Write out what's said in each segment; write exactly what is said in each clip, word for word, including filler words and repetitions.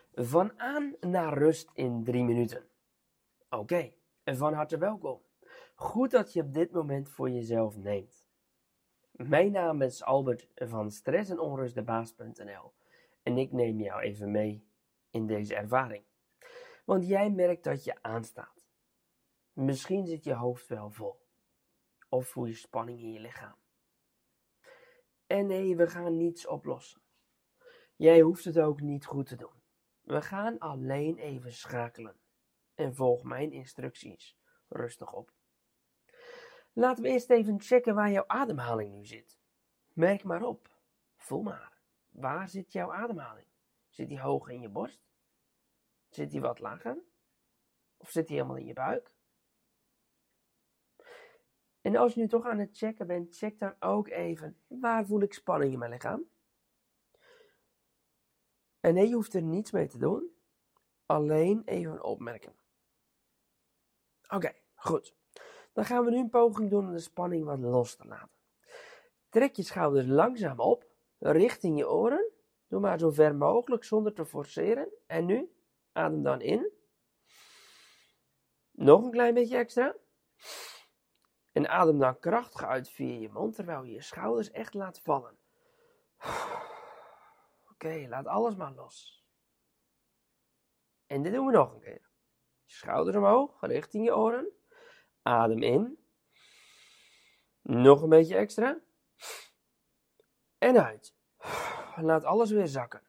Van aan naar rust in drie minuten. Oké, okay, van harte welkom. Goed dat je op dit moment voor jezelf neemt. Mijn naam is Albert van stress en onrust de baas punt n l en ik neem jou even mee in deze ervaring. Want jij merkt dat je aanstaat. Misschien zit je hoofd wel vol. Of voel je spanning in je lichaam. En nee, we gaan niets oplossen. Jij hoeft het ook niet goed te doen. We gaan alleen even schakelen. En volg mijn instructies rustig op. Laten we eerst even checken waar jouw ademhaling nu zit. Merk maar op. Voel maar. Waar zit jouw ademhaling? Zit die hoog in je borst? Zit die wat lager? Of zit die helemaal in je buik? En als je nu toch aan het checken bent, check dan ook even. Waar voel ik spanning in mijn lichaam? En nee, je hoeft er niets mee te doen. Alleen even opmerken. Oké, okay, goed. Dan gaan we nu een poging doen om de spanning wat los te laten. Trek je schouders langzaam op, richting je oren. Doe maar zo ver mogelijk zonder te forceren. En nu, adem dan in. Nog een klein beetje extra. En adem dan krachtig uit via je mond, terwijl je je schouders echt laat vallen. Oké, okay, laat alles maar los. En dit doen we nog een keer. Schouders omhoog, richting je oren. Adem in. Nog een beetje extra. En uit. Laat alles weer zakken.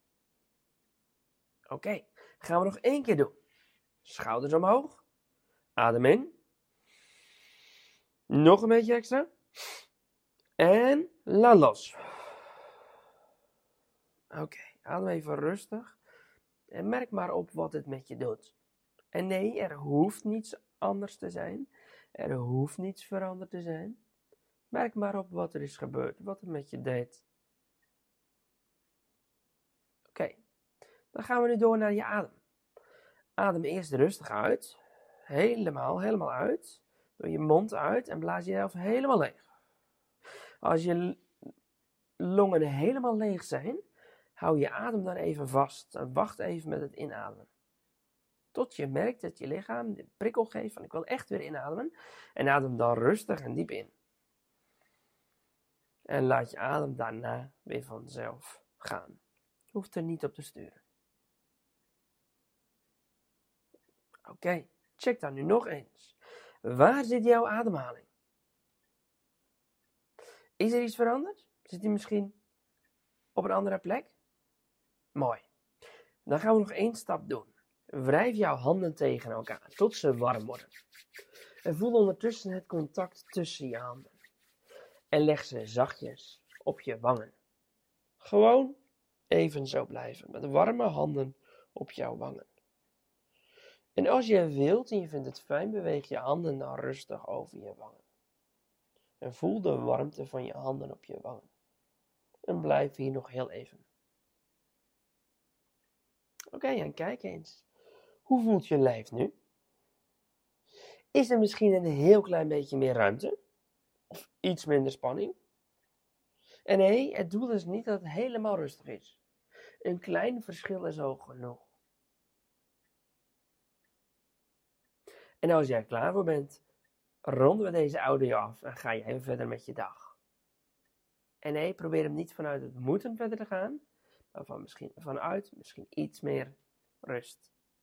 Oké, okay, gaan we nog één keer doen. Schouders omhoog. Adem in. Nog een beetje extra. En laat los. Oké, okay, adem even rustig. En merk maar op wat het met je doet. En nee, er hoeft niets anders te zijn. Er hoeft niets veranderd te zijn. Merk maar op wat er is gebeurd. Wat het met je deed. Oké, okay, dan gaan we nu door naar je adem. Adem eerst rustig uit. Helemaal, helemaal uit. Door je mond uit en blaas jezelf helemaal leeg. Als je longen helemaal leeg zijn, hou je adem dan even vast en wacht even met het inademen. Tot je merkt dat je lichaam de prikkel geeft van ik wil echt weer inademen. En adem dan rustig en diep in. En laat je adem daarna weer vanzelf gaan. Je hoeft er niet op te sturen. Oké, okay, check dan nu nog eens. Waar zit jouw ademhaling? Is er iets veranderd? Zit die misschien op een andere plek? Mooi. Dan gaan we nog één stap doen. Wrijf jouw handen tegen elkaar tot ze warm worden. En voel ondertussen het contact tussen je handen. En leg ze zachtjes op je wangen. Gewoon even zo blijven met warme handen op jouw wangen. En als je wilt en je vindt het fijn, beweeg je handen dan rustig over je wangen. En voel de warmte van je handen op je wangen. En blijf hier nog heel even. Oké, okay, en kijk eens. Hoe voelt je lijf nu? Is er misschien een heel klein beetje meer ruimte? Of iets minder spanning? En nee, het doel is niet dat het helemaal rustig is. Een klein verschil is ook genoeg. En als jij er klaar voor bent, ronden we deze audio af en ga je even verder met je dag. En nee, probeer hem niet vanuit het moeten verder te gaan, maar van misschien vanuit misschien iets meer rust.